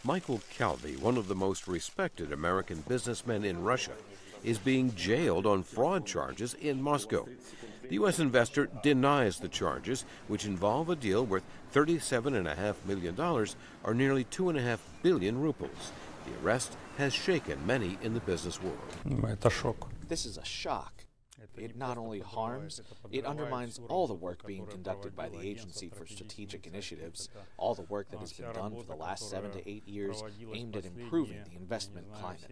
Michael Calvi, one of the most respected American businessmen in Russia, is being jailed on fraud charges in Moscow. The U.S. investor denies the charges, which involve a deal worth $37.5 million, or nearly 2.5 billion rubles. The arrest has shaken many in the business world. This is a shock. It not only harms, it undermines all the work being conducted by the Agency for Strategic Initiatives, all the work that has been done for the last 7 to 8 years aimed at improving the investment climate.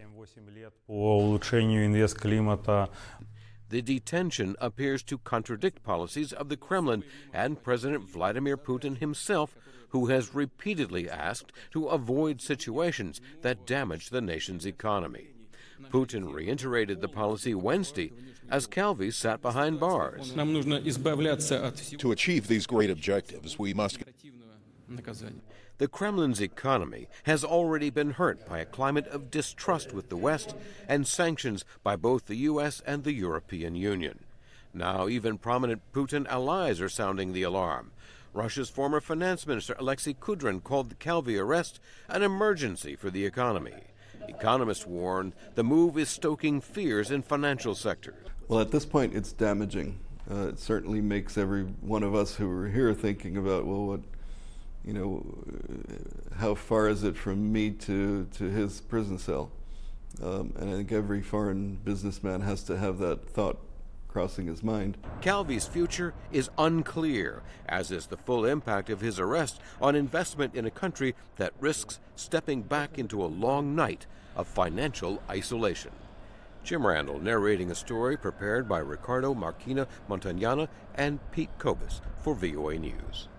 The detention appears to contradict policies of the Kremlin and President Vladimir Putin himself, who has repeatedly asked to avoid situations that damage the nation's economy. Putin reiterated the policy Wednesday as Calvi sat behind bars. To achieve these great objectives, we must... The Kremlin's economy has already been hurt by a climate of distrust with the West and sanctions by both the U.S. and the European Union. Now even prominent Putin allies are sounding the alarm. Russia's former finance minister Alexei Kudrin called the Calvi arrest an emergency for the economy. Economists warn the move is stoking fears in financial sectors. Well, at this point, it's damaging. It certainly makes every one of us who are here thinking about, well, how far is it from me to his prison cell? And I think every foreign businessman has to have that thought crossing his mind. Calvi's future is unclear, as is the full impact of his arrest on investment in a country that risks stepping back into a long night of financial isolation. Jim Randall narrating a story prepared by Ricardo Marquina Montagnana and Pete Kobus for VOA News.